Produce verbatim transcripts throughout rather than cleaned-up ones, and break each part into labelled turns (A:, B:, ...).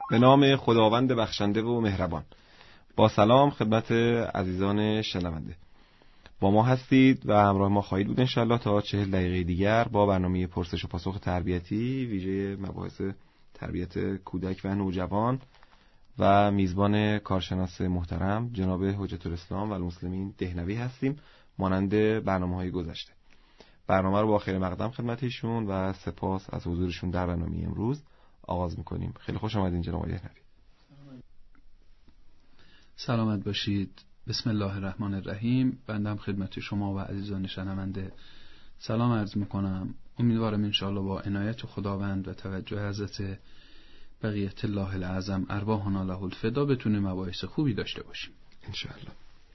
A: به نام خداوند بخشنده و مهربان. با سلام خدمت عزیزان شنونده، با ما هستید و همراه ما خواهید بود انشالله تا چهل دقیقه دیگر با برنامه پرسش و پاسخ تربیتی ویژه مباحث تربیت کودک و نوجوان و میزبان کارشناس محترم جناب حجت الاسلام و المسلمین دهنوی هستیم، مانند برنامه‌های گذشته. برنامه رو با خیر مقدم خدمت ایشون و سپاس از حضورشون در برنامه امروز آغاز می‌کنیم. خیلی خوش آمدین جناب دهنوی.
B: سلامت باشید. بسم الله الرحمن الرحیم. بنده هم خدمت شما و عزیزان شنونده سلام عرض میکنم. امیدوارم انشاءالله با عنایت خداوند و توجه حضرت بقیت الله الاعظم ارواحنا له الفدا بتونیم مباحث خوبی داشته باشیم
A: انشاءالله.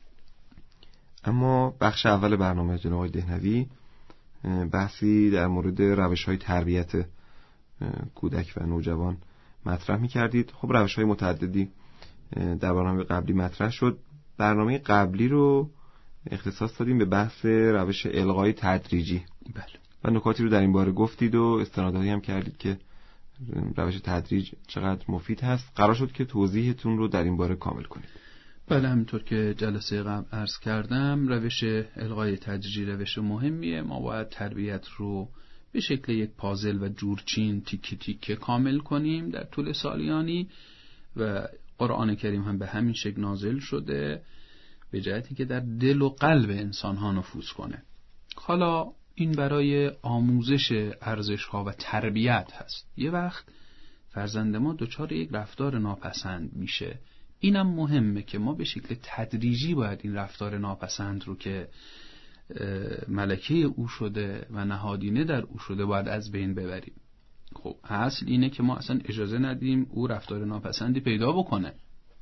A: اما بخش اول برنامه جناب دهنوی بحثی در مورد روش‌های تربیت کودک و نوجوان مطرح می‌کردید. خب روش‌های متعددی در برنامه قبلی مطرح شد. برنامه قبلی رو اختصاص دادیم به بحث روش الغای تدریجی.
B: بله.
A: و نکاتی رو در این باره گفتید و استنادایی هم کردید که روش تدریج چقدر مفید هست. قرار شد که توضیحتون رو در این باره کامل کنید.
B: بله، همونطور که جلسه قبل عرض کردم روش الغای تدریجی روش مهمیه. ما باید تربیت رو به شکل یک پازل و جورچین تیکه تیکه کامل کنیم در طول سالیانی و قرآن کریم هم به همین شکل نازل شده به جهتی که در دل و قلب انسان ها نفوذ کنه. حالا این برای آموزش ارزش ها و تربیت هست. یه وقت فرزند ما دچار یک رفتار ناپسند میشه، اینم مهمه که ما به شکل تدریجی باید این رفتار ناپسند رو که ملکه او شده و نهادینه در او شده باید از بین ببریم. خب اصل اینه که ما اصلا اجازه ندیم او رفتار ناپسندی پیدا بکنه.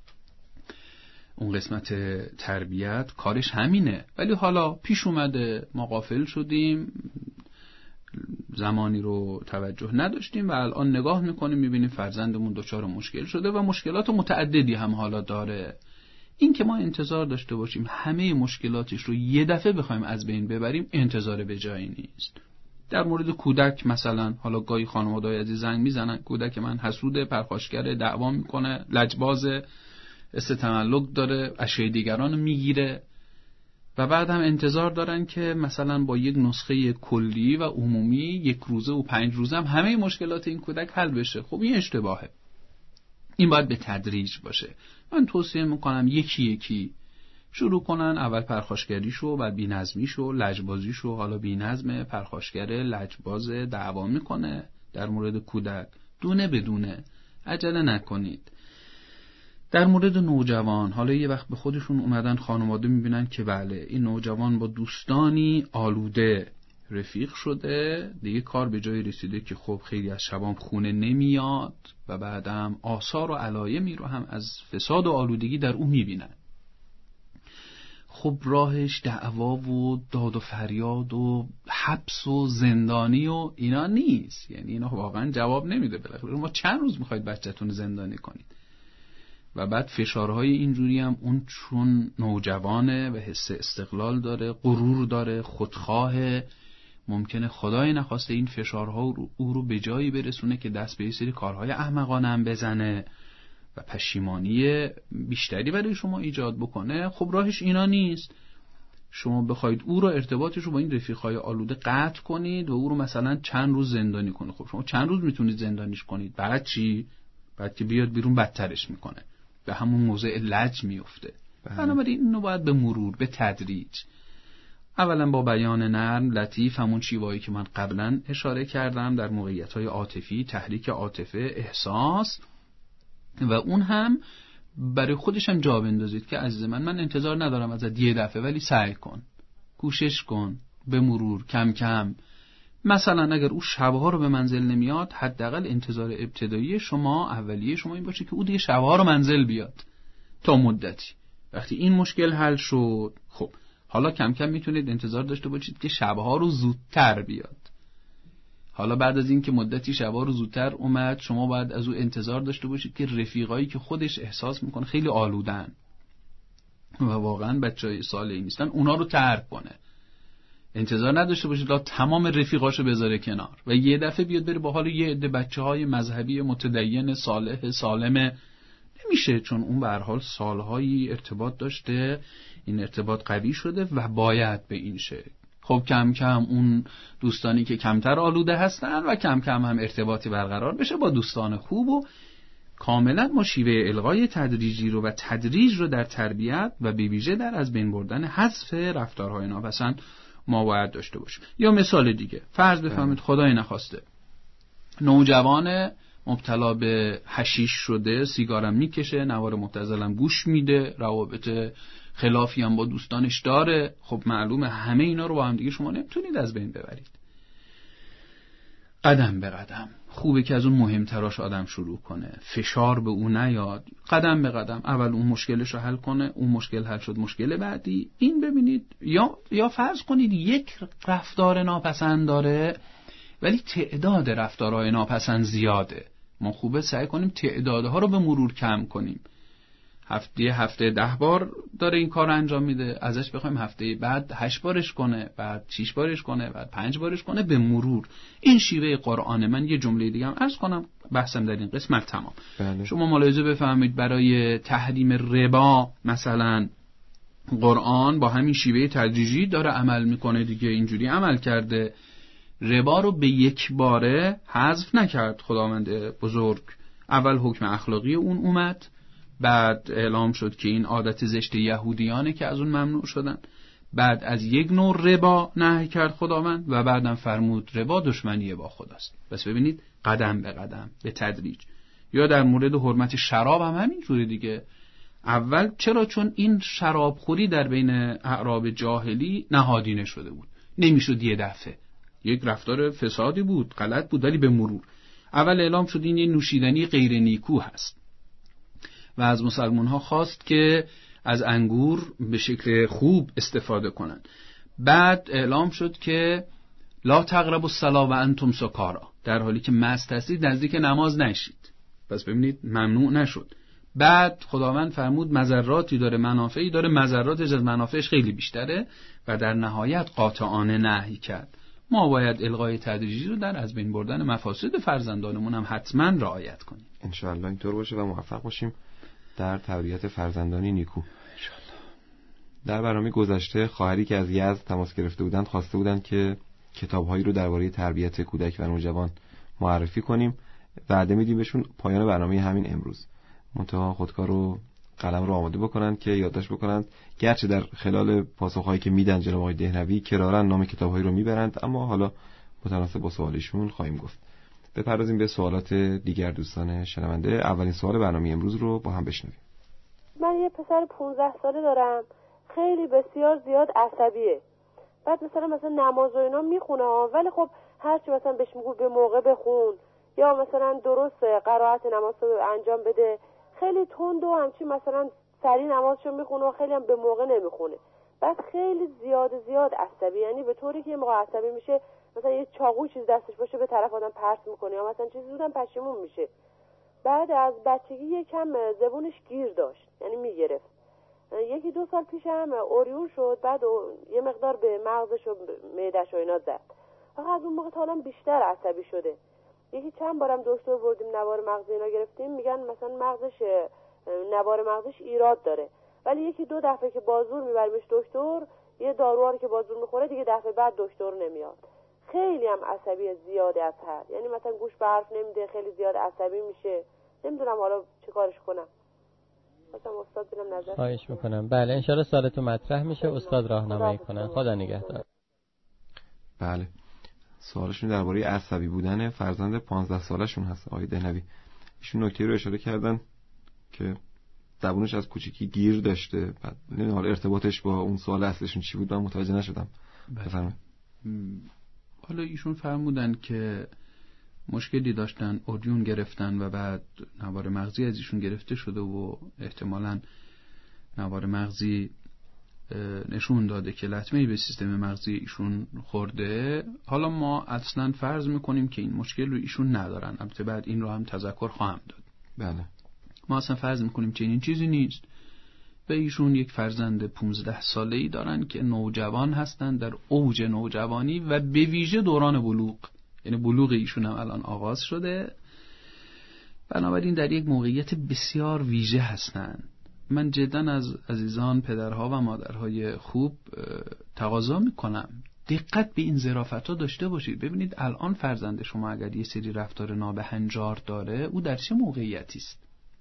B: اون قسمت تربیت کارش همینه، ولی حالا پیش اومده ما غافل شدیم، زمانی رو توجه نداشتیم و الان نگاه میکنیم میبینیم فرزندمون دچار مشکل شده و مشکلات متعددی هم حالا داره. این که ما انتظار داشته باشیم همه مشکلاتش رو یه دفعه بخوایم از بین ببریم انتظار به جایی نیست. در مورد کودک مثلا حالا گاهی خانواده‌های عزیز زنگ میزنن کودک من حسود، پرخاشگر، دعوا میکنه، لجباز، استتملک داره، اشیاء دیگران میگیره و بعد هم انتظار دارن که مثلا با یک نسخه کلی و عمومی یک روزه و پنج روزه هم همه مشکلات این کودک حل بشه. خب این اشتباهه. این باید به تدریج باشه. من توصیه میکنم یکی یکی شروع کنن. اول پرخاشگریشو، بعد بی‌نظمیشو، لجبازیشو. حالا بی‌نظم، پرخاشگره، لجباز، دعوا میکنه در مورد کودک. دونه بدونه، عجله نکنید. در مورد نوجوان، حالا یه وقت به خودشون اومدن خانواده میبینن که بله این نوجوان با دوستانی آلوده رفیق شده، دیگه کار به جایی رسیده که خب خیلی از شبام خونه نمیاد و بعدم آثار و علایمی رو هم از فساد و آلودگی در اون میبینن. خب راهش دعوا و داد و فریاد و حبس و زندانی و اینا نیست. یعنی اینا واقعا جواب نمیده. بالاخره ما چند روز میخواید بچه‌تون زندانی کنید؟ و بعد فشارهای اینجوری هم اون چون نوجوانه و حس استقلال داره، غرور داره، خودخواهه، ممکنه خدای نخواسته این فشارها رو او رو به جایی برسونه که دست به یه سری کارهای احمقانه هم بزنه و پشیمانی بیشتری برای شما ایجاد بکنه. خب راهش اینا نیست. شما بخواید او رو ارتباطش رو با این رفیقای آلوده قطع کنید و او رو مثلا چند روز زندانی کنید. خب شما چند روز میتونید زندانیش کنید، بعد چی؟ بعد که بیاد بیرون بدترش میکنه، به همون موضع لج میفته. بنابراین اینو باید به مرور، به تدریج، اولا با بیان نرم لطیف، همون شیوایی که من قبلا اشاره کردم در موقعیت‌های عاطفی، تحریک عاطفه، احساس، و اون هم برای خودش هم جا بندازید که عزیز من من انتظار ندارم ازت یه دفعه، ولی سعی کن، کوشش کن، به مرور، کم کم. مثلا اگر او شبها رو به منزل نمیاد، حداقل انتظار ابتدایی شما، اولیه شما این باشه که او دیگه شبها رو منزل بیاد تا مدتی. وقتی این مشکل حل شد، خب حالا کم کم میتونید انتظار داشته باشید که شبها رو زودتر بیاد. حالا بعد از این که مدتی شبها رو زودتر اومد، شما باید از او انتظار داشته باشید که رفیقایی که خودش احساس میکنه خیلی آلودن و واقعا بچهای صالحی نیستن، اونا رو ترک کنه. انتظار نداشته باشید لا تمام رفیقاشو بذاره کنار و یه دفعه بیاد بره با حال یه عده بچه‌های مذهبی متدین صالح سالم. نمیشه، چون اون به هر حال سالهایی ارتباط داشته، این ارتباط قوی شده و باید به این شکل. خب کم کم اون دوستانی که کمتر آلوده هستن و کم کم هم ارتباطی برقرار بشه با دوستان خوب و کاملا ما شیوه الغای تدریجی رو و تدریج رو در تربیت و به ویژه در از بین بردن حذف رفتارهای ناپسند ما باید داشته باشیم. یا مثال دیگه، فرض بفهمید خدای نخواسته نوجوان مبتلا به حشیش شده، سیگارم میکشه، نوار مبتذلم گوش میده، روابط خلافی هم با دوستانش داره. خب معلومه همه اینا رو با هم دیگه شما نمیتونید از بین ببرید. قدم به قدم خوبه که از اون مهمتراش آدم شروع کنه، فشار به اون نیاد، قدم به قدم اول اون مشکلش رو حل کنه، اون مشکل حل شد مشکل بعدی. این ببینید یا یا فرض کنید یک رفتار ناپسند داره ولی تعداد رفتارهای ناپسند زیاده. ما خوبه سعی کنیم تعدادها رو به مرور کم کنیم. هفته هفته ده بار داره این کار انجام میده، ازش بخوایم هفته بعد هشت بارش کنه، بعد شش بارش کنه، بعد پنج بارش کنه به مرور. این شیوه قرآن. من یه جمله دیگه هم عرض کنم بحثم در این قسمت تمام.
A: بله.
B: شما ملاحظه بفهمید برای تحریم ربا مثلا قرآن با همین شیوه تدریجی داره عمل میکنه دیگه. اینجوری عمل کرده، ربا رو به یک باره حذف نکرد خداوند بزرگ. اول حکم اخلاقی اون اومد، بعد اعلام شد که این عادت زشت یهودیانه که از اون ممنوع شدن، بعد از یک نوع ربا نهی کرد خداوند و بعدم فرمود ربا دشمنی با خداست. بس ببینید قدم به قدم به تدریج. یا در مورد حرمت شراب هم همین جوری دیگه. اول چرا؟ چون این شراب خوری در بین اعراب جاهلی نهادینه شده بود، نمیشد یه دفعه. یک رفتار فسادی بود، غلط بود، ولی به مرور اول اعلام شد این یه نوشیدنی غیر نیکو هست و از مسلمان ها خواست که از انگور به شکل خوب استفاده کنند. بعد اعلام شد که لا تقربوا الصلاة و انتم سکارا، در حالی که مست هستید نزدیک نماز نشید. پس ببینید ممنوع نشد. بعد خداوند فرمود مضراتی داره منافعی داره، مضراتش از منافعش خیلی بیشتره و در نهایت قاطعانه نهی کرد. ما باید الغای تدریجی رو در از بین بردن مفاسد فرزندانمون هم حتما رعایت کنیم.
A: ان شاء الله اینطور باشه و موفق باشیم در تربیت فرزندانی نیکو.
B: ان شاء الله.
A: در برنامه گذشته خواهری که از یزد تماس گرفته بودند خواسته بودند که کتاب‌هایی رو درباره تربیت کودک و نوجوان معرفی کنیم. وعده میدیم بهشون پایان برنامه همین امروز منتها خودکار رو قلم رو آماده بکنن که یادداشت بکنند، گرچه در خلال پاسخهایی که میدن جناب آقای دهنوی کرارن نام کتاب‌هایی رو میبرند، اما حالا متناسب با سوالشون خواهیم گفت. بپردازیم به سوالات دیگر دوستان شنونده. اولین سوال برنامه امروز رو با هم بشنویم.
C: من یه پسر پانزده ساله دارم، خیلی بسیار زیاد عصبیه. بعد مثلا مثلا نماز و اینا میخونه ولی خب هرچی مثلا بهش میگو به موقع بخون یا مثلا درست قرائت نماز رو انجام بده، خیلی تند و همچین مثلا سری نمازشو میخونه و خیلی هم به موقع نمیخونه. بعد خیلی زیاد زیاد عصبی، یعنی به طوری که یه موقع عصبی میشه مثلا یه چاقو چیز دستش باشه به طرف آدم پرت میکنه یا مثلا چیزی زودم پشیمون میشه. بعد از بچگی یکم زبونش گیر داشت، یعنی میگرفت. یکی دو سال پیشم اوریون شد، بعد یه مقدار به مغزش و معده‌ش و اینا زد. فقط از اون موقع تا الان بیشتر عصبی شده. یکی چند بارم دکتر بردیم نوار مغزی اینا گرفتیم، میگن مثلا مغزش نوار مغزش ایراد داره، ولی یکی دو دفعه که بازور میبریمش دکتر، یه داروها رو که بازور میخوره دیگه دفعه بعد دکتر نمیاد. خیلی هم عصبی زیاده از حد، یعنی مثلا گوش به حرف نمیده، خیلی زیاد عصبی میشه. نمیدونم حالا چه کارش کنم. مثلا استاد ببینم نظر.
D: خواهش میکنم. بله ان شاءالله سوالتون مطرح میشه، استاد راهنمایی کنن. خدا نگهدار.
A: بله، سوالشون درباره عصبی بودن فرزند پانزده سالشون هست. آقای دهنوی ایشون نکته رو اشاره کردن که زبونش از کوچیکی گیر داشته. بعد نمیدونم حالا ارتباطش با اون سوال اصلشون چی بود، من متوجه نشدم. بفرمایید.
B: حالا ایشون فرمودن که مشکلی داشتن، اوریون گرفتن و بعد نوار مغزی از ایشون گرفته شده و احتمالاً نوار مغزی نشون داده که لطمه‌ای به سیستم مغزی ایشون خورده. حالا ما اصلا فرض میکنیم که این مشکل رو ایشون ندارن، البته بعد این رو هم تذکر خواهم داد.
A: بله.
B: ما اصلا فرض میکنیم که این چیزی نیست. و ایشون یک فرزند پونزده ساله‌ای دارن که نوجوان هستن، در اوج نوجوانی و به ویژه دوران بلوغ، یعنی بلوغ ایشون هم الان آغاز شده. بنابراین در یک موقعیت بسیار ویژه هستن. من جدا از عزیزان پدرها و مادرهای خوب تقاضا میکنم دقت به این ظرافت‌ها داشته باشید. ببینید الان فرزند شما اگر یه سری رفتار نابهنجار داره، او در چه موقعیتی است؟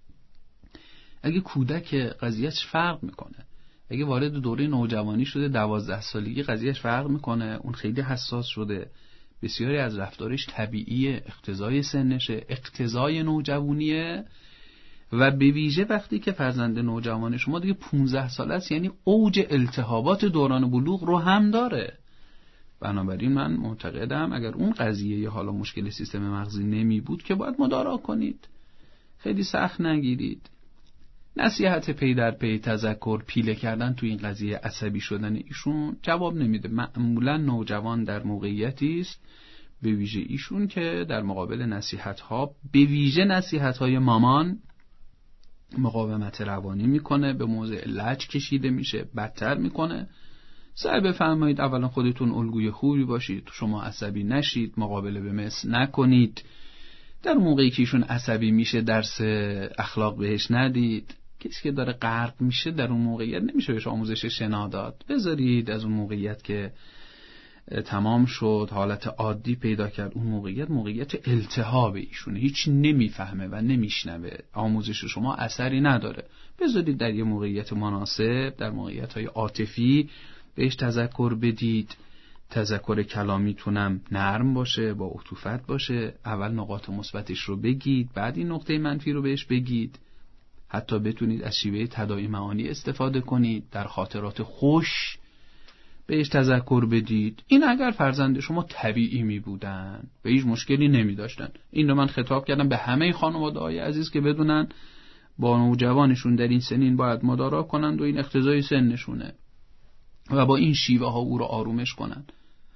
B: اگه کودک قضیهش فرق میکنه، اگه وارد دوره نوجوانی شده، دوازده سالگی قضیهش فرق میکنه، اون خیلی حساس شده، بسیاری از رفتارش طبیعیه، اقتضای سنشه، اقتضای نوجوانیه. و به ویژه وقتی که فرزند نوجوان شما دیگه پونزده ساله است، یعنی اوج التهابات دوران بلوغ رو هم داره. بنابراین من معتقدم اگر اون قضیه یا حالا مشکل سیستم مغزی نمی بود که باید مدارا کنید، خیلی سخت نگیرید. نصیحت پی در پی، تذکر، پیله کردن تو این قضیه عصبی شدن ایشون جواب نمیده. معمولا نوجوان در موقعیتی است، به ویژه ایشون، که در مقابل نصیحت ها، به ویژه نصیحت های مامان، مقاومت روانی میکنه، به موضع لج کشیده میشه، بدتر میکنه. سعی بفرمایید اولا خودتون الگوی خوبی باشید، شما عصبی نشید، مقابله به مثل نکنید. در موقعی که ایشون عصبی میشه درس اخلاق بهش ندید. کسی که داره غرق میشه در اون موقعیت نمیشه بهش آموزش شنا داد. بذارید از اون موقعیت که تمام شد، حالت عادی پیدا کرد، اون موقعیت موقعیت التهاب ایشونه، هیچ نمیفهمه و نمیشنوه، آموزش شما اثری نداره. بذارید در یه موقعیت مناسب، در موقعیت‌های عاطفی بهش تذکر بدید. تذکر کلامیتونم نرم باشه، با عطوفت باشه. اول نقاط مثبتش رو بگید، بعد این نقطه منفی رو بهش بگید. حتی بتونید از شیوه تداعی معانی استفاده کنید، در خاطرات خوش بهش تذکر بدید. این اگر فرزند شما طبیعی می بودن و هیچ مشکلی نمی داشتن. این رو من خطاب کردم به همه خانواده‌های عزیز که بدونن با نوجوانشون در این سنین باید مدارا کنند و این اقتضای سنشونه و با این شیوه ها او رو آرومش کنند.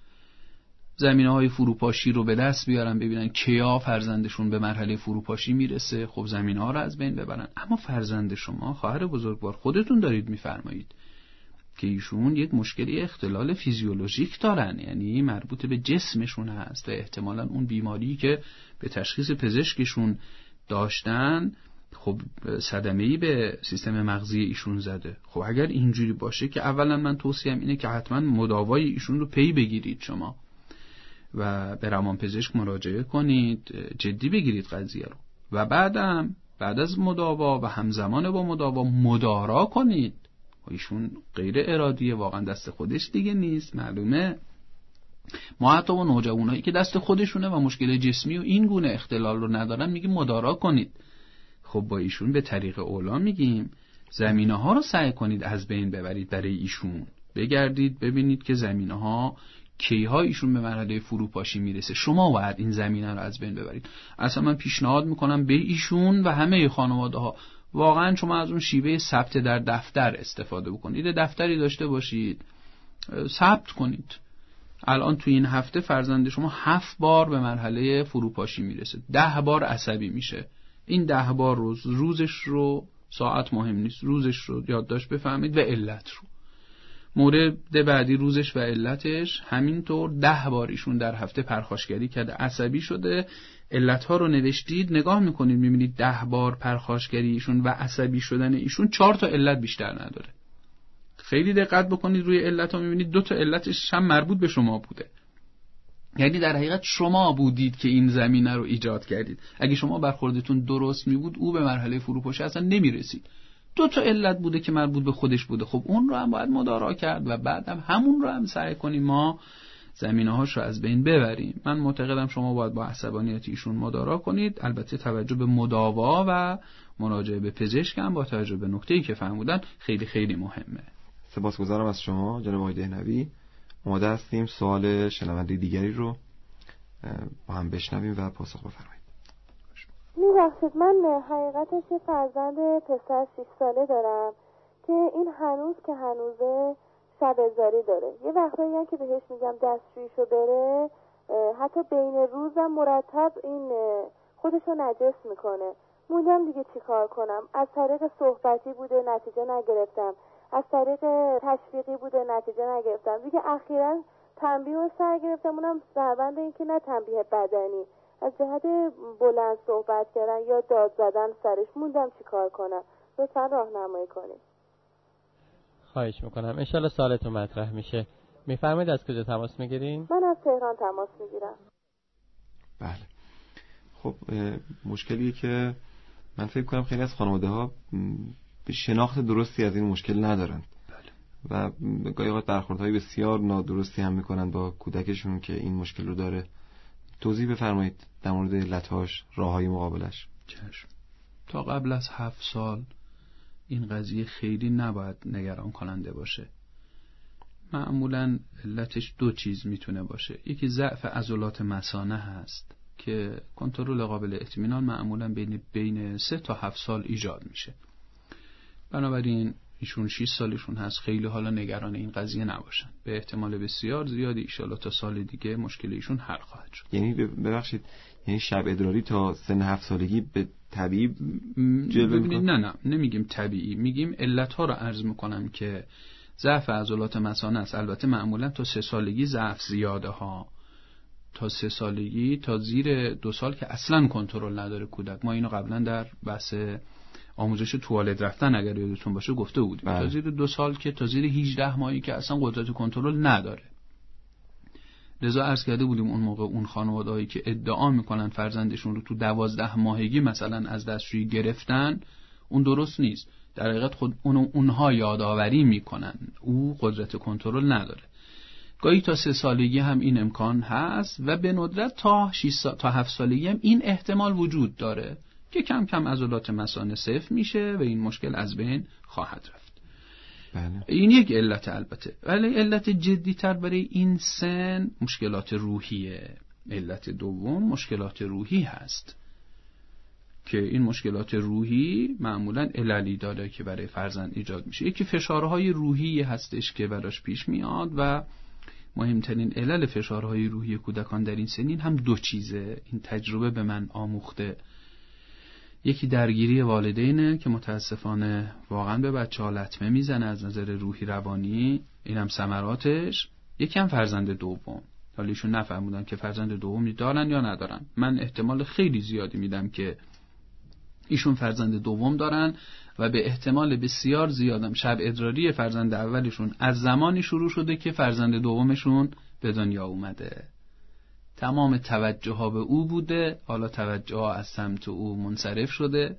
B: زمینه های فروپاشی رو به دست بیارن، ببینن کیا فرزندشون به مرحله فروپاشی میرسه، خب زمینه ها رو از بین ببرن. اما فرزند شما، خواهر بزرگوار، خودتون دارید میفرمایید که ایشون یک مشکلی اختلال فیزیولوژیک دارن، یعنی مربوط به جسمشون هست و احتمالاً اون بیماری که به تشخیص پزشکشون داشتن خب صدمه‌ای به سیستم مغزی ایشون زده. خب اگر اینجوری باشه که اولا من توصیه‌ام اینه که حتما مداوای ایشون رو پی بگیرید شما و به روانپزشک مراجعه کنید، جدی بگیرید قضیه رو و بعدم بعد از مداوا و همزمان با مداوا مدارا کنید. ایشون غیر ارادیه، واقعا دست خودش دیگه نیست، معلومه. ما حتی با نوجوانایی که دست خودشونه و مشکل جسمی و این گونه اختلال رو ندارن میگیم مدارا کنید. خب با ایشون به طریق اولا میگیم زمینه ها رو سعی کنید از بین ببرید برای ایشون. بگردید ببینید که زمینه ها کیها ایشون به مرحله فروپاشی میرسه، شما باید این زمینه رو از بین ببرید. اصلا من پیشنهاد میکنم به ایشون و همه خانواده ها واقعا شما از اون شیوه ثبت در دفتر استفاده بکنید. دفتری داشته باشید، ثبت کنید. الان تو این هفته فرزند شما هفت بار به مرحله فروپاشی میرسه، ده بار عصبی میشه. این ده بار روز روزش رو، ساعت مهم نیست، روزش رو یادداشت بفهمید و علت رو. مورد بعدی روزش و علتش، همینطور ده بار ایشون در هفته پرخاشگری کرده، عصبی شده، علتها رو نوشتید، نگاه میکنید میبینید ده بار پرخاشگری ایشون و عصبی شدن ایشون چهار تا علت بیشتر نداره. خیلی دقت بکنید روی علتها، میبینید دو تا علتش هم مربوط به شما بوده. یعنی در حقیقت شما بودید که این زمینه رو ایجاد کردید. اگه شما برخوردتون درست می بود او به مرحله فروپاشی اصلا نمی رسید. دو تا علت بوده که مربوط به خودش بوده. خب اون رو هم باید مدارا کرد و بعدم همون رو هم سعی کنیم ما زمینه‌هاش رو از بین ببریم. من معتقدم شما باید با عصبانیت ایشون مدارا کنید، البته توجه به مداوا و مراجعه به پزشک هم با توجه به نکته‌ای که فرمودن خیلی خیلی مهمه.
A: سپاسگزارم از شما جناب آقای دهنوی. آماده هستیم سوال شنونده دیگری رو با هم بشنویم و پاسخ بفرمایید.
C: میبخشید، من حقیقتش یه فرزند پسر شش ساله دارم که این هنوز که هنوزه شب‌زاری داره. یه وقتایی هم که بهش میگم دستشویشو بره، حتی بین روزم مرتب این خودشو نجس میکنه موندم دیگه چی کار کنم. از طریق صحبتی بوده نتیجه نگرفتم، از طریق تشویقی بوده نتیجه نگرفتم، دیگه اخیراً تنبیه و سر گرفتم، اونم سربند این که نه تنبیه بدنی، از جهت بلند صحبت کردن یا داد زدن سرش. موندم چی کار کنم، لطفاً راهنمایی کنید.
D: خواهش میکنم. انشالله سوالتون مطرح میشه. میفرمایید از کجا تماس میگیرین؟
C: من از تهران تماس میگیرم. بله.
A: خب مشکلیه که من فکر کنم خیلی از خانواده ها به شناخت درستی از این مشکل ندارن.
B: بله.
A: و گاهی اوقات برخوردهای بسیار نادرستی هم میکنن با کودکشون که این مشکل رو داره. توضیح بفرمایید در مورد علتاش، راههای مقابلش.
B: چشم. تا قبل از هفت سال این قضیه خیلی نباید نگران کننده باشه. معمولاً علتش دو چیز میتونه باشه. یکی ضعف عضلات مثانه هست که کنترل قابل اطمینان معمولاً بین بین سه تا هفت سال ایجاد میشه. بنابراین ایشون شش سالشون هست، خیلی حالا نگران این قضیه نباشن. به احتمال بسیار زیادی ان شاءالله تا سال دیگه مشکل ایشون حل خواهد شد.
A: یعنی ببخشید، یعنی شب ادراری تا سن هفت سالگی به طبیعی جلوه میکنه؟
B: نه نه نمیگیم طبیعی، میگیم علت‌ها رو عرض میکنم که ضعف عضلات مثانه است. البته معمولا تا سه سالگی ضعف زیاده ها، تا سه سالگی تا زیر دو سال که اصلا کنترل نداره کودک. ما اینو قبلا در بحث آموزش توالت رفتن اگر یادتون باشه گفته بودیم. تا زیر دو سال که تا زیر هجده ماهی که اصلا قدرت کنترل نداره. لذا عرض کرده بودیم اون موقع اون خانواده‌ای که ادعا میکنن فرزندشون رو تو دوازده ماهگی مثلا از دستشویی گرفتن، اون درست نیست. در حقیقت خود اون اونها یادآوری میکنن، او قدرت کنترل نداره. گاهی تا سه سالگی هم این امکان هست و به ندرت تا شش سال تا هفت سالگی هم این احتمال وجود داره که کم کم عضلات مثانه صفر میشه و این مشکل از بین خواهد رفت.
A: بله.
B: این یک علت البته، ولی علت جدی تر برای این سن مشکلات روحیه. علت دوم مشکلات روحی هست که این مشکلات روحی معمولاً عللی داره که برای فرزند ایجاد میشه. یکی فشارهای روحی هستش که براش پیش میاد و مهمترین علل فشارهای روحی کودکان در این سنین هم دو چیزه. این تجربه به من آموخته. یکی درگیری والدینه که متاسفانه واقعا به بچه ها لطمه میزنه از نظر روحی روانی، این هم ثمراتش. یکی هم فرزند دوم. حالا ایشون نفهمودن که فرزند دومی دارن یا ندارن. من احتمال خیلی زیادی میدم که ایشون فرزند دوم دارن و به احتمال بسیار زیادم شب ادراری فرزند اولشون از زمانی شروع شده که فرزند دومشون به دنیا اومده. تمام توجه ها به او بوده، حالا توجه ها از سمت او منصرف شده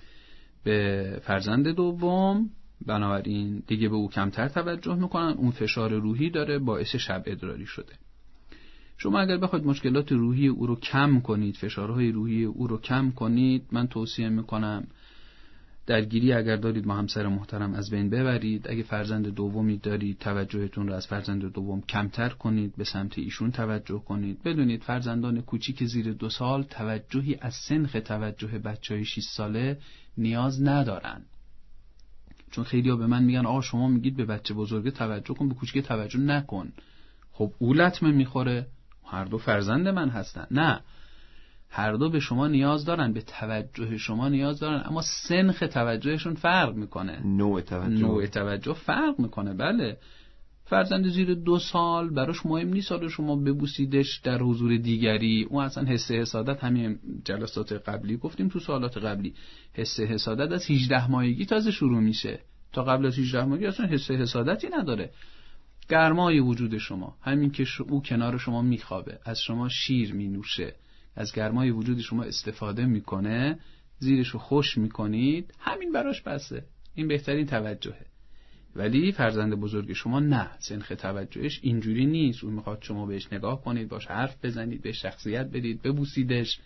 B: به فرزند دوم، بنابراین دیگه به او کمتر توجه میکنن. اون فشار روحی داره، باعث شب ادراری شده. شما اگر بخواید مشکلات روحی او رو کم کنید، فشارهای روحی او رو کم کنید، من توصیه میکنم درگیری اگر دارید با همسر محترم از بین ببرید. اگه فرزند دومی دارید توجهتون رو از فرزند دوم کمتر کنید، به سمت ایشون توجه کنید. بدونید فرزندان کوچیک زیر دو سال توجهی از سنخ توجه بچهای شش ساله نیاز ندارن. چون خیلی‌ها به من میگن آقا شما میگید به بچه بزرگ توجه کن، به کوچیک توجه نکن. خب او لطمه میخوره، هر دو فرزند من هستن. نه، هر دو به شما نیاز دارن، به توجه شما نیاز دارن، اما سنخ توجهشون فرق میکنه.
A: نوع توجه
B: نوع توجه فرق میکنه. بله، فرزند زیر دو سال براش مهم نیست حالا شما ببوسیدش در حضور دیگری. اون اصلا حس حسادت، همین جلسات قبلی گفتیم تو سوالات قبلی، حس حسادت از هجده ماهگی تازه شروع میشه. تا قبل از هجده ماهگی اصلا حس حسادتی نداره. گرمای وجود شما، همین که او کنار شما میخوابه، از شما شیر مینوشه، از گرمای وجود شما استفاده میکنه، زیرشو خوش میکنید، همین براش بسه. این بهترین توجهه. ولی فرزند بزرگ شما نه، سنخ توجهش اینجوری نیست. اون میخواد شما بهش نگاه کنید، باش حرف بزنید، بهش شخصیت بدید، ببوسیدش.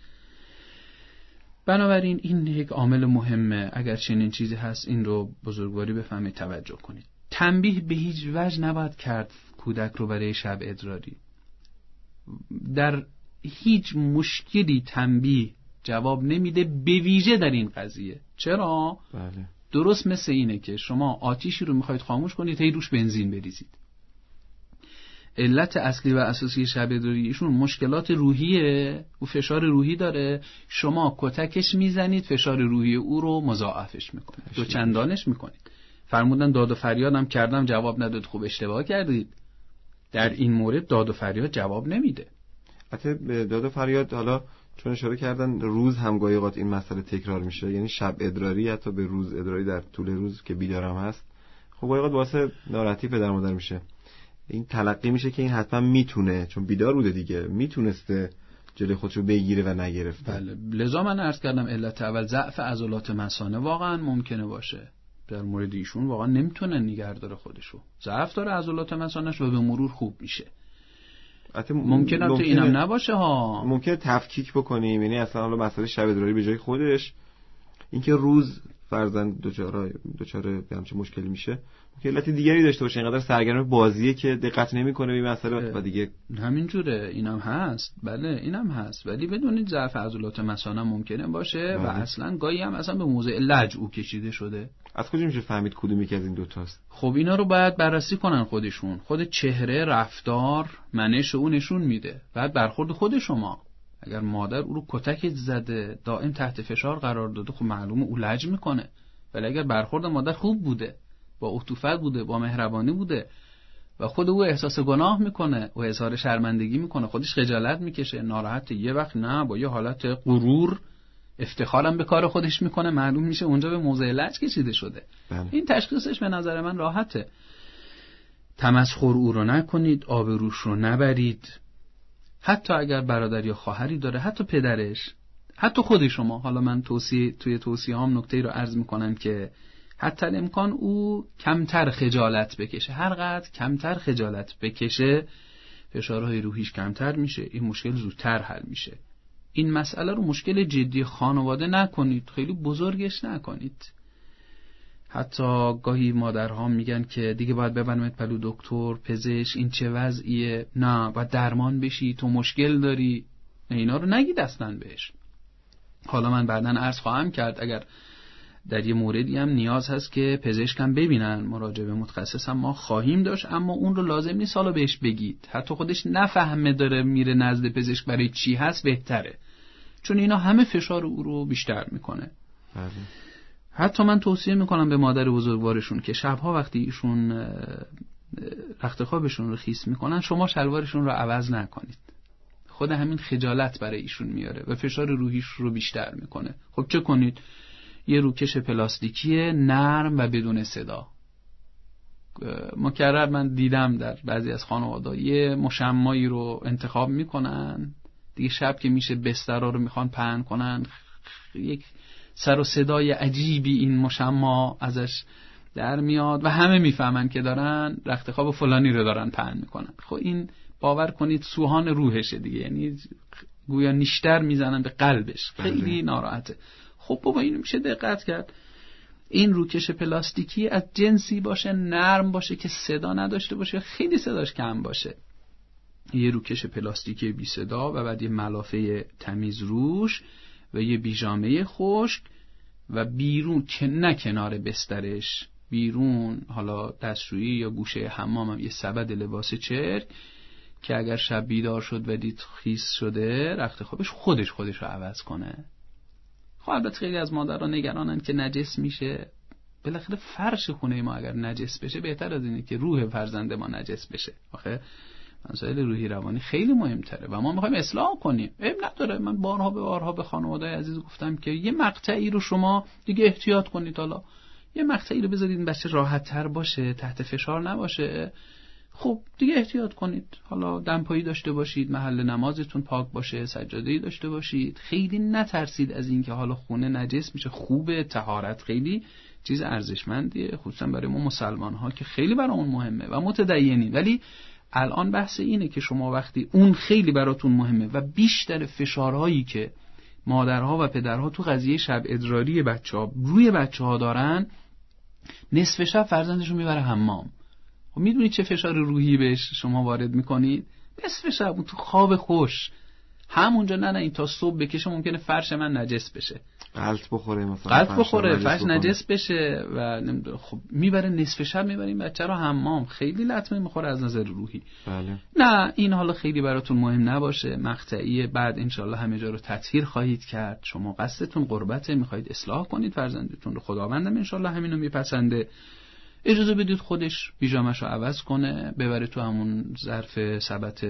B: بنابراین این یک عامل مهمه. اگر چنین چیزی هست این رو بزرگواری بفهمید، توجه کنید. تنبیه به هیچ وجه نباید کرد کودک رو برای شب ادراری. در هیچ مشکلی تنبیه جواب نمیده، به ویژه در این قضیه. چرا؟
A: بله.
B: درست مثل اینه که شما آتیشی رو میخواید خاموش کنید، هی روش بنزین بریزید. علت اصلی و اساسی شب ادراری ایشون مشکلات روحیه، او فشار روحی داره، شما کتکش میزنید فشار روحی او رو مضاعفش میکنید، دو چندانش میکنید. فرمودن داد و فریادم کردم جواب نداد، خوب اشتباه کردید. در این مورد داد و فریاد جواب نمیده.
A: حتی داد و فریاد حالا چون اشاره کردن روز هم گاهی اوقات این مسئله تکرار میشه، یعنی شب ادراری حتی به روز ادراری در طول روز که بیدارم هست، خب گاهی اوقات واسه ناراحتی پدر مادر میشه. این تلقی میشه که این حتما میتونه، چون بیدار بوده دیگه، میتونسته جلوی خودشو بگیره و نگرفته.
B: بله، لذا من عرض کردم علت اول ضعف عضلات مثانه واقعا ممکنه باشه. در مورد ایشون واقعا نمیتونه نگه داره خودشو، ضعف داره عضلات مثانه‌اش و به مرور خوب میشه. ممکنه البته اینم نباشه ها،
A: ممکنه تفکیک بکنیم، یعنی اصلا حالا مسئله شب ادراری به جای خودش، اینکه روز فرضاً دوچاره دوچاره همچین مشکلی میشه، که علت دیگری داشته باشه، اینقدر سرگرم بازیه که دقت نمیکنه به این مسئله و دیگه
B: همینجوره. اینم هست، بله اینم هست، ولی بدونید ضعف عضلات مثانه ممکنه باشه بله. و اصلا گاهی هم اصلا به موضع لج او کشیده شده.
A: از کجا میشه فهمید کدوم یکی از این دو تاست؟
B: خب اینا رو باید بررسی کنن خودشون. خود چهره، رفتار، منش او نشون میده. بعد برخورد خود شما، اگر مادر او رو کتک زده، دائم تحت فشار قرار داده، خب معلومه او لج میکنه. ولی اگر برخورد مادر خوب بوده، با عطوفت بوده، با مهربانی بوده و خود او احساس گناه میکنه و اظهار شرمندگی میکنه، خودش خجالت میکشه، ناراحته، یه وقت نه با یه حالت غرور افتخارم به کار خودش میکنه، معلوم میشه اونجا به موضع لج کشیده شده. بله. این تشخیصش به نظر من راحته. تمسخر او رو نکنید، آبروش رو نبرید. حتی اگر برادر یا خواهری داره، حتی پدرش، حتی خود شما. حالا من توصیه توی توصیه‌ام نکته‌ای رو عرض میکنم که حتی امکان او کمتر خجالت بکشه. هر قدر کمتر خجالت بکشه فشارهای روحیش کمتر میشه، این مشکل زودتر حل میشه. این مسئله رو مشکل جدی خانواده نکنید، خیلی بزرگش نکنید. حتی گاهی مادرها میگن که دیگه باید ببرمت پلو دکتر، پزشک، این چه وضعیه، نه باید درمان بشی، تو مشکل داری. اینا رو نگید اصلا بهش. حالا من بعداً عرض خواهم کرد اگر در یه موردی هم نیاز هست که پزشکم ببینن، مراجعه به متخصص هم ما خواهیم داشت، اما اون رو لازم نیست حالا بهش بگید. حتی خودش نفهمه داره میره نزد پزشک برای چی هست بهتره، چون اینا همه فشار او رو بیشتر میکنه. بله. حتی من توصیه میکنم به مادر بزرگوارشون که شبها وقتی ایشون رخت خوابشون رو خیس میکنن، شما شلوارشون رو عوض نکنید. خود همین خجالت برای ایشون میاره و فشار روحیش رو بیشتر میکنه. خب چه کنید؟ یه روکش پلاستیکی نرم و بدون صدا. مکرر من دیدم در بعضی از خانواده‌ها یه مشمایی رو انتخاب میکنن، دیگه شب که میشه بسترها رو میخوان پهن کنن، یک سر و صدای عجیبی این مشما ازش در میاد و همه میفهمن که دارن رخت خواب فلانی رو دارن پهن میکنن. خب این باور کنید سوهان روحشه دیگه، یعنی گویا نیشتر میزنن به قلبش، خیلی ناراحته. خب بابا اینو میشه دقت کرد. این روکش پلاستیکی از جنسی باشه، نرم باشه که صدا نداشته باشه، خیلی صداش کم باشه. یه روکش پلاستیکی بی صدا و بعد یه ملافه تمیز روش و یه بیجامه خشک و بیرون که نه کنار بسترش، بیرون حالا دستشویی یا گوشه حمام هم یه سبد لباس چرک که اگر شب بیدار شد و دید خیس شده رخت خوابش خودش خودش رو عوض کنه. خب البته خیلی از مادرها نگرانن که نجس میشه. بالاخره فرش خونه ما اگر نجس بشه بهتر از اینه که روح فرزند ما نجس بشه. آخه مسائل روحی روانی خیلی مهمتره و ما میخوایم اصلاح کنیم. عیب نداره، من بارها به بارها به خانواده‌های عزیز گفتم که یه مقطعی رو شما دیگه احتیاط کنید، حالا یه مقطعی رو بذارید بچه راحت تر باشه، تحت فشار نباشه. خب دیگه احتیاط کنید، حالا دمپایی داشته باشید، محل نمازتون پاک باشه، سجاده‌ای داشته باشید، خیلی نترسید از این که حالا خونه نجس میشه. خوبه، طهارت خیلی چیز ارزشمندیه، خصوصا برای ما مسلمان ها که خیلی برامون مهمه و متدینی. ولی الان بحث اینه که شما وقتی اون خیلی براتون مهمه و بیشتر فشارهایی که مادرها و پدرها تو قضیه شب ادراری بچه‌ها روی بچه‌ها دارن، نصف شب فرزندشون میبره حمام. خب میدونید چه فشار روحی بهش شما وارد میکنید؟ نصف شب تو خواب خوش همونجا نه نه این تا صبح بکشه ممکنه فرش من نجس بشه،
A: غلط بخوره مثلا،
B: غلط بخوره فرش نجس بشه و نمیدونم خب میبره نصف شب میبره این بچه رو حمام، خیلی لطمه میخوره از نظر روحی.
A: بله.
B: نه این حالا خیلی براتون مهم نباشه، مقطعیه، بعد انشالله همه جا رو تطهیر خواهید کرد، شما قصدتون قربته، میخواهید اصلاح کنید فرزندتون رو، خداوندم انشالله همینو میپسنده. اجازه بدید خودش پیژامش رو عوض کنه، ببره تو همون ظرف سبت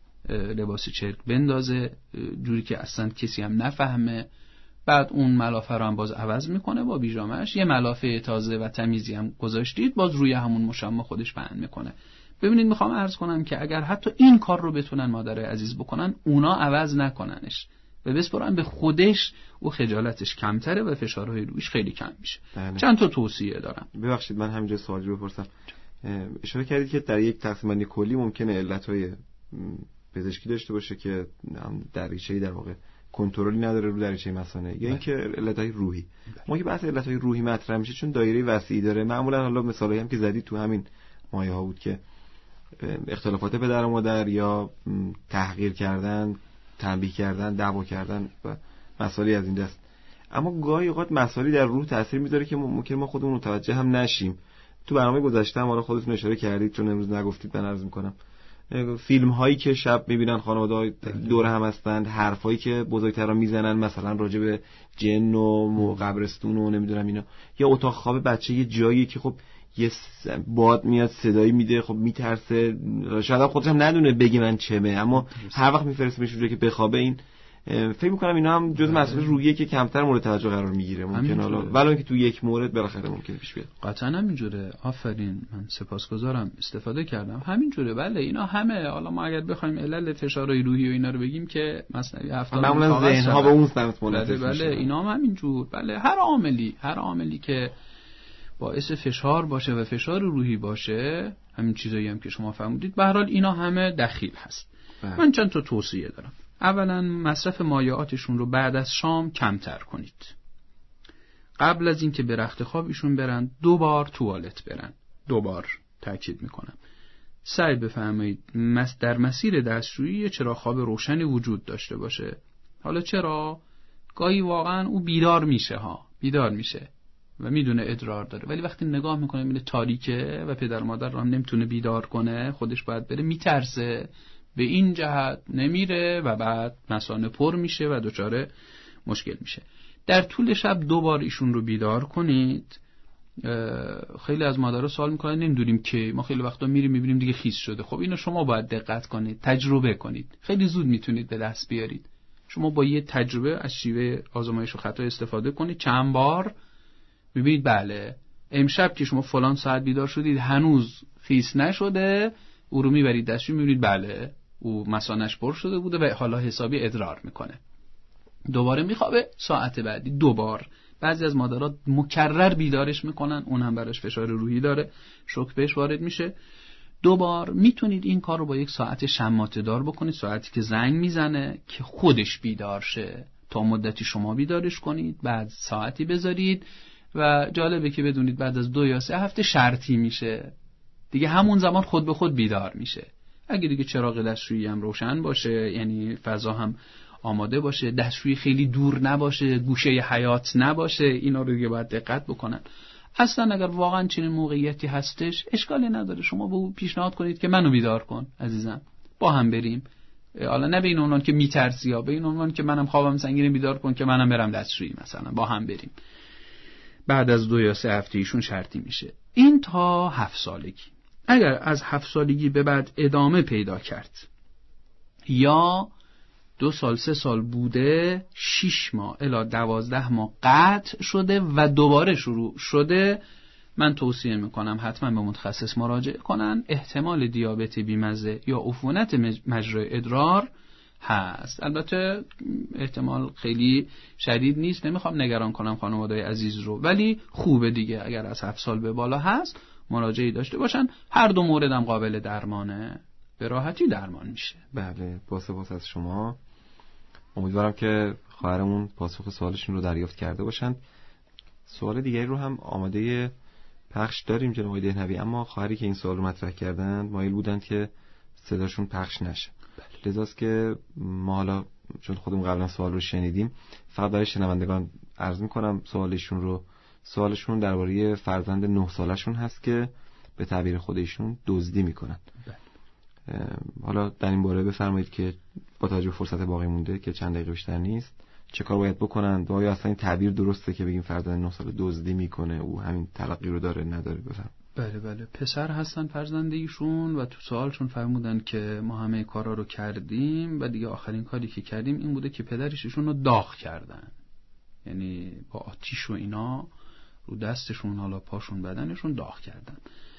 B: لباس چرک بندازه جوری که اصلا کسی هم نفهمه، بعد اون ملافه رو هم باز عوض میکنه با پیژامش، یه ملافه تازه و تمیزی هم گذاشتید باز روی همون مشما خودش پهن میکنه. ببینید میخوام عرض کنم که اگر حتی این کار رو بتونن مادر عزیز بکنن، اونا عوض نکننش و بسپرن به خودش، و خجالتش کمتره و فشارهای رویش خیلی کم میشه.
A: بله.
B: چند تا توصیه دارم.
A: ببخشید من همینجا سوالی رو بپرسم. اشاره کردید که در یک تقسیم بندی کلی ممکنه علتهای پزشکی داشته باشه که دریچه‌ای در واقع کنترلی نداره رو دریچه مثانه، یا اینکه علتهای روحی. ما که بحث علتهای روحی مطرح میشه چون دایره وسیعی داره، معمولا حالا مثالی هم که زدید تو همین مایه ها بود که اختلافات پدر و مادر یا تحقیر کردن، تنبیه کردن، دعوا کردن و مسائلی از این دست. اما گاهی اوقات مسائلی در روح تاثیر میذاره که ممکن ما خودمون متوجه هم نشیم. تو برنامه گذشته هم حالا خودتون اشاره کردید چون امروز نگفتید، من عرض میکنم فیلم هایی که شب میبینن خانواده دور هم هستند، حرفایی که بزرگترا میزنن مثلا راجع به جن و قبرستون و نمیدونم اینا، یا اتاق خواب بچه یه جایی که خب یه باد میاد صدایی میده، خب میترسه، شاید خودش هم ندونه بگه من چمه، اما هر وقت میفرستیمش اونجا که بخوابه. این فکر میکنم اینا هم جز مسئله روحیه که کمتر مورد توجه قرار میگیره ممکن، حالا ولی اینکه تو یک مورد بالاخره ممکنه پیش بیاد.
B: قطعا همینجوره. آفرین، من سپاسگزارم استفاده کردم. همینجوره. بله اینا همه، حالا ما اگر بخوایم علل فشارهای روحی و اینا رو بگیم که مثلا هفتاد
A: معمولا ذهن ها به اون سمت منحرف میشه.
B: بله اینا هم همینجور. بله هر عاملی هر عاملی که باعث فشار باشه و فشار روحی باشه، همین چیزایی هم که شما فرمودید، به هر حال اینا همه دخیل هست. بله. من چند تا توصیه دارم. اولا مصرف مایعاتشون رو بعد از شام کمتر کنید. قبل از اینکه به رخت خواب ایشون برن دو بار توالت برن. دو بار تاکید میکنم. سعی بفرمایید در مسیر دستشویی چراغ خواب روشنی وجود داشته باشه. حالا چرا؟ گاهی واقعا او بیدار میشه ها، بیدار میشه و میدونه ادرار داره، ولی وقتی نگاه میکنه میبینه تاریکه و پدر مادر رو هم نمیتونه بیدار کنه، خودش باید بره، میترسه، به این جهت نمیره و بعد مثانه پر میشه و دچار مشکل میشه. در طول شب دو بار ایشون رو بیدار کنید. خیلی از مادرها سوال میکنن نمیدونیم که، ما خیلی وقتا میریم میبینیم دیگه خیس شده. خب اینو شما باید دقت کنید، تجربه کنید، خیلی زود میتونید به دست بیارید. شما با یه تجربه از شیوه آزمایش و خطا استفاده کنید، چند بار ببینید بله امشب که شما فلان ساعت بیدار شدید هنوز خیس نشده، او رو میبرید دستشویی میبینید بله او مثانش پر شده بوده و حالا حسابی ادرار میکنه. دوباره میخوابه، ساعت بعدی دوبار. بعضی از مادرها مکرر بیدارش میکنن، اون هم براش فشار روحی داره، شوک بهش وارد میشه. دوبار میتونید این کار رو با یک ساعت شماته دار بکنید، ساعتی که زنگ میزنه که خودش بیدار شه، تا مدتی شما بیدارش کنید، بعد ساعتی بذارید و جالبه که بدونید بعد از دو یا سه هفته شرطی میشه دیگه، همون زمان خود به خود بیدار میشه. اگه دیگه چراغ دستشویی هم روشن باشه، یعنی فضا هم آماده باشه، دستشویی خیلی دور نباشه، گوشه حیاط نباشه، اینا رو دیگه باید دقت بکنن. اصلا اگر واقعا چنین موقعیتی هستش اشکالی نداره، شما به او پیشنهاد کنید که منو بیدار کن عزیزم، با هم بریم. حالا نه به این عنوان که میترسی، یا به این عنوان که منم خوابم سنگینه بیدار کن که منم برم دستشویی، مثلا با هم بریم. بعد از دو یا سه هفته ایشون شرطی میشه. این تا هفت سالگی. اگر از هفت سالگی به بعد ادامه پیدا کرد یا دو سال سه سال بوده، شش ماه الی دوازده ماه قطع شده و دوباره شروع شده، من توصیه میکنم حتما به متخصص مراجعه کنن. احتمال دیابت بیمزه یا عفونت مجرای ادرار هست. البته احتمال خیلی شدید نیست، نمیخوام نگران کنم خانواده‌ی عزیز رو، ولی خوبه دیگه اگر از هفت سال به بالا هست مراجعه داشته باشن. هر دو موردم قابل درمانه، به راحتی درمان میشه.
A: بله با سپاس از شما. امیدوارم که خواهرمون پاسخ سوالشون رو دریافت کرده باشند. سوال دیگری رو هم آماده پخش داریم جناب آقای دهنوی، اما خواهری که این سوال رو مطرح کردند مایل بودند که صداشون پخش نشه. لذاست که ما حالا چون خودمون قبلا سوال رو شنیدیم فقط برای شنوندگان عرض میکنم سوالشون رو. سوالشون درباره فرزند نه سالشون هست که به تعبیر خودشون دزدی میکنن. حالا در این باره بفرمایید که با توجه به فرصت باقی مونده که چند دقیقه بیشتر نیست چه کار باید بکنن و آیا اصلا این تعبیر درسته که بگیم فرزند نه ساله دزدی میکنه، او همین تلقی رو داره نداره؟ بفرمایید.
B: بله بله پسر هستن فرزند ایشون و تو سوالشون فرمودن که ما همه کارا رو کردیم و دیگه آخرین کاری که کردیم این بوده که پدرش ایشون رو داغ کردن، یعنی با آتیش و اینا رو دستشون حالا پاشون بدنشون داغ کردن.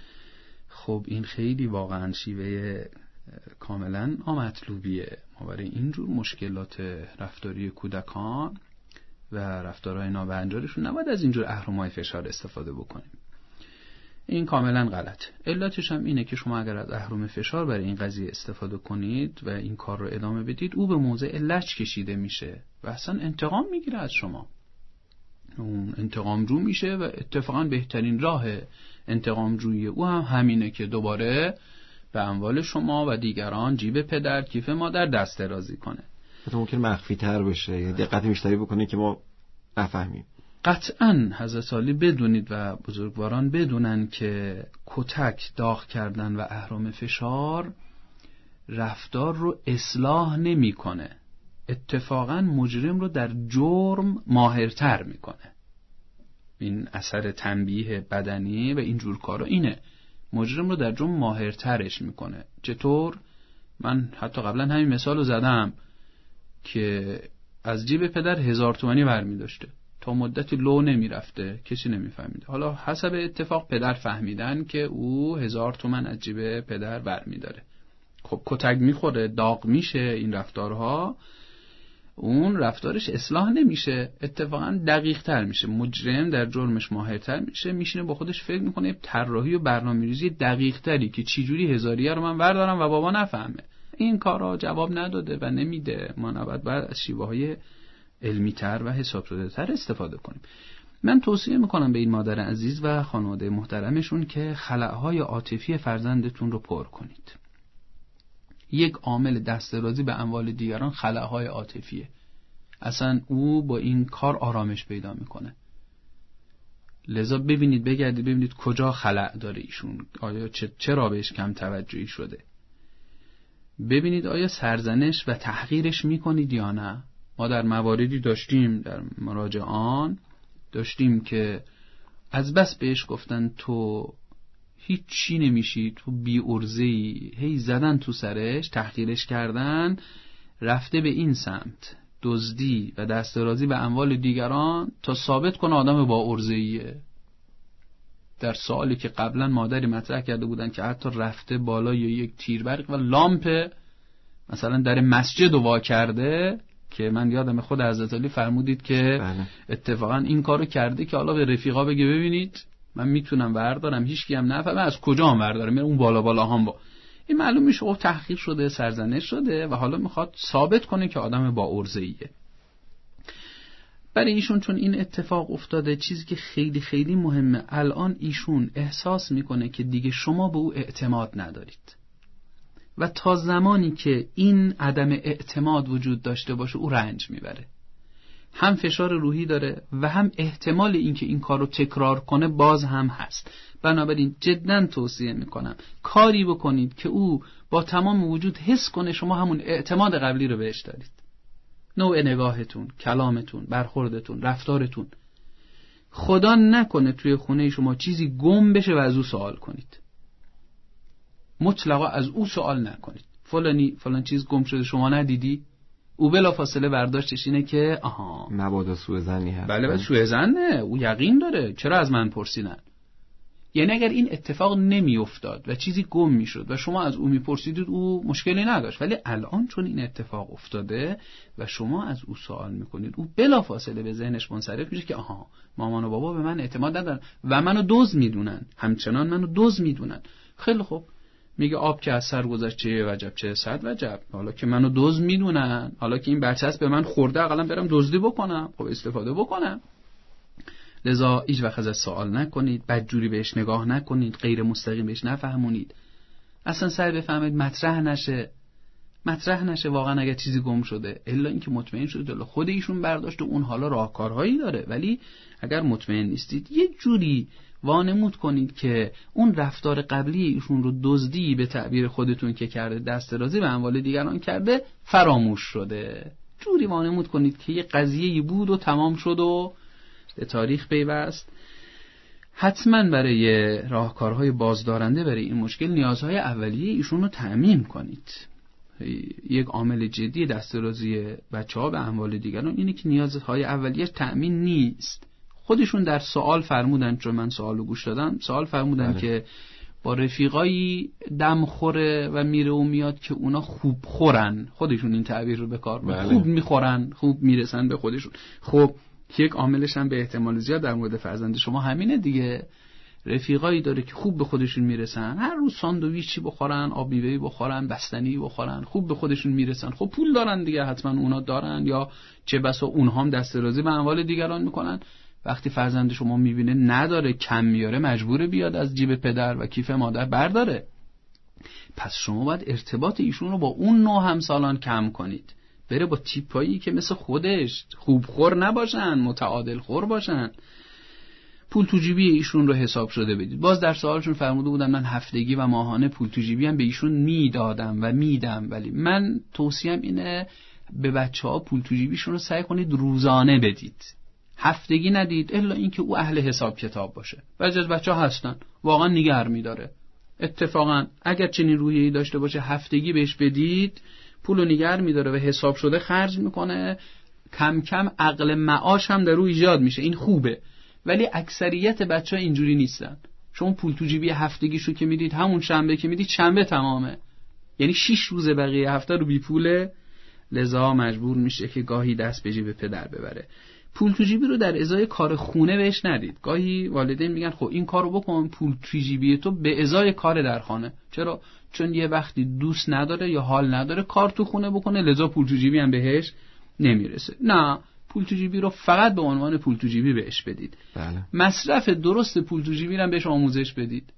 B: خب این خیلی واقعا شیوه کاملا نامطلوبیه. ما برای اینجور مشکلات رفتاری کودکان و رفتارهای نابهنجارشون نباید از اینجور اهرم‌های فشار استفاده بکنیم. این کاملا غلط. علتش هم اینه که شما اگر از اهرم فشار برای این قضیه استفاده کنید و این کار رو ادامه بدید او به موضع لج کشیده میشه و اصلا انتقام میگیره از شما. اون انتقام جو میشه و اتفاقا بهترین راه انتقام جویی او هم همینه که دوباره به اموال شما و دیگران جیب پدر کیف مادر دست درازی کنه.
A: حتی ممکن مخفی تر بشه، یعنی دقت بیشتری بکنه که ما نفهمیم.
B: قطعاً حضرت عالی بدونید و بزرگواران بدونن که کتک، داغ کردن و اهرم فشار رفتار رو اصلاح نمیکنه. اتفاقاً مجرم رو در جرم ماهرتر میکنه. این اثر تنبیه بدنی و اینجور کارا اینه، مجرم رو در جرم ماهرترش میکنه. چطور؟ من حتی قبلا همین مثال رو زدم که از جیب پدر هزار تومانی برمی داشته، تا مدتی لو نمی رفته، کسی نمی فهمیده. حالا حسب اتفاق پدر فهمیدن که او هزار تومن از جیب پدر برمی داره. خب کتک می خوره، داغ میشه، این رفتارها اون رفتارش اصلاح نمیشه، اتفاقا دقیق تر میشه، مجرم در جرمش ماهرتر میشه، میشینه با خودش فکر میکنه طراحی و برنامه‌ریزی دقیق تری که چی جوری هزاریه رو من بردارم و بابا نفهمه. این کارا جواب نداده و نمیده. ما نباید بعد از شیوه‌های علمی تر و حساب شده تر استفاده کنیم. من توصیه میکنم به این مادر عزیز و خانواده محترمشون که خلأهای عاطفی فرزندتون رو پر کنید. یک عامل دست درازی به اموال دیگران خلأهای عاطفیه. اصلا او با این کار آرامش پیدا میکنه. لذا ببینید، بگردید ببینید کجا خلأ داره ایشون، آیا چرا بهش کم توجهی شده. ببینید آیا سرزنش و تحقیرش میکنید یا نه. ما در مواردی داشتیم، در مراجعان داشتیم که از بس بهش گفتن تو هیچ چی نمیشی، تو بی ارزه‌ای، هی زدن تو سرش، تحقیرش کردن، رفته به این سمت دزدی و دست درازی به اموال دیگران تا ثابت کنه آدم با ارزه‌ایه. در سوالی که قبلا مادری مطرح کرده بودن که حتی رفته بالای یک تیربرق و لامپ مثلا در مسجد وا کرده، که من یادم خود حضرت علی فرمودید که بله. اتفاقا این کارو کرده که حالا به رفیقا بگه ببینید من میتونم بردارم، هیچ کی هم نفهمه از کجا هم بردارم، اون بالا بالا هم با این معلوم میشه او تحقیق شده، سرزنش شده و حالا میخواد ثابت کنه که آدم با ارزه‌ایه. برای ایشون چون این اتفاق افتاده، چیزی که خیلی خیلی مهمه، الان ایشون احساس میکنه که دیگه شما به او اعتماد ندارید و تا زمانی که این عدم اعتماد وجود داشته باشه او رنج میبره، هم فشار روحی داره و هم احتمال اینکه این کارو تکرار کنه باز هم هست. بنابراین جداً توصیه میکنم کاری بکنید که او با تمام وجود حس کنه شما همون اعتماد قبلی رو بهش دارید. نوع نگاهتون، کلامتون، برخوردتون، رفتارتون. خدا نکنه توی خونه شما چیزی گم بشه و از او سوال کنید. مطلقا از او سوال نکنید. فلانی فلان چیز گم شده شما ندیدی؟ او بلا فاصله برداشتش اینه که آها
A: مبادا سوء ظنی هست.
B: بله بله سوء ظنه، او یقین داره، چرا از من پرسیدن؟ یعنی اگر این اتفاق نمی افتاد و چیزی گم می شد و شما از او می پرسیدید او مشکلی نداشت، ولی الان چون این اتفاق افتاده و شما از او سوال می کنید، او بلا فاصله به ذهنش منصرف میشه که آها مامان و بابا به من اعتماد ندارن و منو دزد میدونن، همچنان منو دزد میدونن. خیلی خوب، میگه آب که از سر گذشت چه وجب چه صد وجب. حالا که منو دزد میدونن، حالا که این بچه‌س به من خورده، اقلا برم دزدی بکنم، خب استفاده بکنم. لذا هیچ وقت ازش سوال نکنید، بدجوری بهش نگاه نکنید، غیر مستقیم بهش نفهمونید، اصلا سر بفهمید مطرح نشه. مطرح نشه واقعا اگر چیزی گم شده، الا اینکه مطمئن شده خود ایشون برداشت و اون حالا راهکارهایی داره. ولی اگر مطمئن نیستید یه جوری وانمود کنید که اون رفتار قبلی ایشون رو دزدی به تعبیر خودتون که کرده، دست درازی به اموال دیگران کرده، فراموش شده. جوری وانمود کنید که یه قضیه‌ای بود و تمام شد و به تاریخ پیوست. حتما برای راهکارهای بازدارنده برای این مشکل نیازهای اولیه ایشون رو تأمین کنید. یک عامل جدی دست درازی بچه‌ها به اموال دیگران اینه که نیازهای اولیه تأمین نیست. خودشون در سوال فرمودن، چون من سوالو گوش دادم، سوال فرمودن بله. که با رفیقایی دم خوره و میره و میاد که اونا خوب خورن، خودشون این تعبیر رو به کار بردن، خوب میخورن، خوب میرسن به خودشون. خب یک عاملش هم به احتمال زیاد در مورد فرزند شما همینه دیگه. رفیقایی داره که خوب به خودشون میرسن، هر روز ساندویچی بخورن، آب میوه‌ای بخورن، بستنی بخورن، خوب به خودشون میرسن. خب پول دارن دیگه، حتما اونا دارن، یا چه بسا اونها هم دست درازی به اموال دیگران میکنن. وقتی فرزند شما میبینه نداره، کم میاره، مجبوره بیاد از جیب پدر و کیف مادر برداره. پس شما باید ارتباط ایشون رو با اون نوع همسالان کم کنید، بره با تیپایی که مثل خودش خوب خور نباشن، متعادل خور باشن. پول تو جیبی ایشون رو حساب شده بدید. باز در سوالشون فرموده بودن من هفتگی و ماهانه پول تو جیبی هم به ایشون میدادم و میدم، ولی من توصیهم اینه به بچه‌ها پول تو جیبیشون رو سعی کنید روزانه بدید، هفتگی ندید، الا اینکه او اهل حساب کتاب باشه. بعضی از بچه‌ها هستن واقعا نگه می‌داره. اتفاقا اگر چنین رویه‌ای داشته باشه، هفتگی بهش بدید، پولو نگه می‌داره و حساب شده خرج می‌کنه، کم کم عقل معاش هم در رو ایجاد میشه. این خوبه. ولی اکثریت بچه‌ها اینجوری نیستن. شما پول تو جیبی هفتگیشو که میدید، همون شنبه که میدید شنبه تمامه، یعنی شش روز بقیه هفته رو بی پوله، لذا مجبور میشه که گاهی دست به جیب پدر ببره. پول تو جیبی رو در ازای کار خونه بهش ندید. گاهی والدین میگن خب این کارو بکن، پول تو جیبی تو به ازای کار در خانه. چرا؟ چون یه وقتی دوست نداره یا حال نداره کار تو خونه بکنه، لذا پول تو جیبی هم بهش نمیرسه. نه، پول تو جیبی رو فقط به عنوان پول تو جیبی بهش بدید.
A: بله.
B: مصرف درست پول تو جیبی هم بهش آموزش بدید.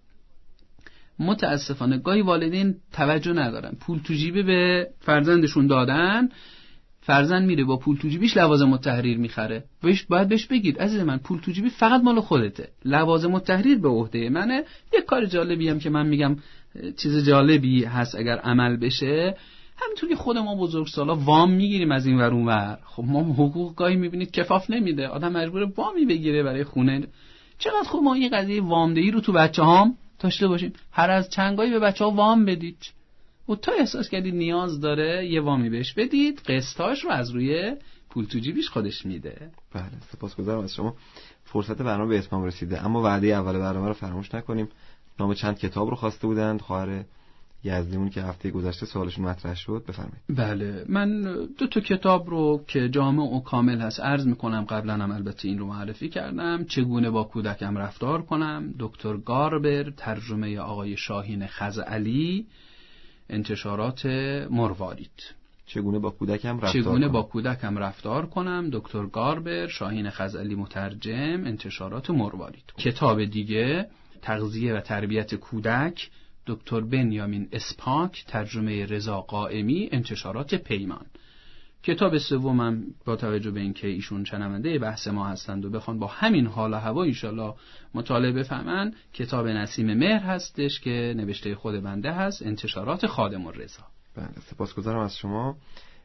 B: متاسفانه گاهی والدین توجه ندارن، پول تو جیبی به فرزندشون دادن، فرزند میره با پول تو جیبیش لوازم التحریر میخره. بهش باید بهش بگید عزیز من، پول تو جیبی فقط مال خودته، لوازم التحریر به عهده منه. یک کار جالبی هم که من میگم چیز جالبی هست اگر عمل بشه، همینطور که خود ما بزرگسالا وام میگیریم از این ور اون ور، خب ما حقوق گاهی میبینید کفاف نمیده، آدم مجبوره وامی بگیره برای خونه. چقدر خوب ما این قضیه وامدهی رو تو بچه‌هام داشته باشیم، هر از چنگایی به بچه‌ها وام بدید و تا احساس کردید نیاز داره یه وامی بهش بدید، قسطاش رو از روی پول تو جیبیش خودش میده.
A: بله، سپاسگزارم از شما. فرصت برنامه به اتمام رسیده، اما وعده اول برنامه رو فراموش نکنیم. نام چند کتاب رو خواسته بودند خواهر یزدیمون که هفته گذشته سوالشون مطرح شد، بفرمایید.
B: بله، من دو تا کتاب رو که جامع و کامل هست عرض میکنم. قبلا هم البته این رو معرفی کردم. چگونه با کودکم رفتار کنم، دکتر گاربر، ترجمه آقای شاهین خزعلی، انتشارات مروارید.
A: چگونه با کودکم رفتار
B: چگونه
A: کنم.
B: با کودکم رفتار کنم، دکتر گاربر، شاهین خزعلی مترجم، انتشارات مروارید. کتاب دیگه تغذیه و تربیت کودک، دکتر بنیامین اسپاک، ترجمه رضا قائمی، انتشارات پیمان. کتاب سومم با توجه به اینکه ایشون شنونده بحث ما هستند و بخوان با همین حال و هوا ان شاءالله مطالعه بفهمن، کتاب نسیم مهر هستش که نوشته خود بنده هست، انتشارات خادم الرضا.
A: بله، سپاسگزارم از شما.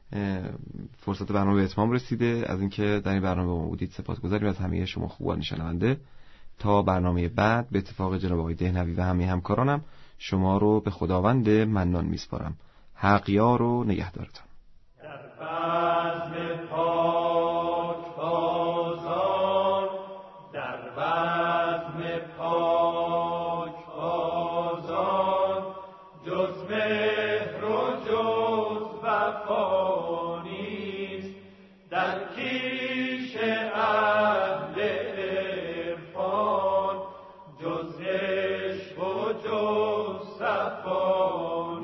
A: فرصت برنامه به اتمام رسیده. از اینکه در این برنامه با ما بودید سپاسگزاریم از همه شما خوبان شنونده. تا برنامه بعد به اتفاق جناب آقای دهنوی و همه همکارانم شما رو به خداوند منان میسپارم. حق یار و نگهدارتان.
E: در بزم پاک بازار، در بزم پاک بازار، جز مهر و جز وفا نیست، در کیش اهل عرفان جز عشق و جز صفا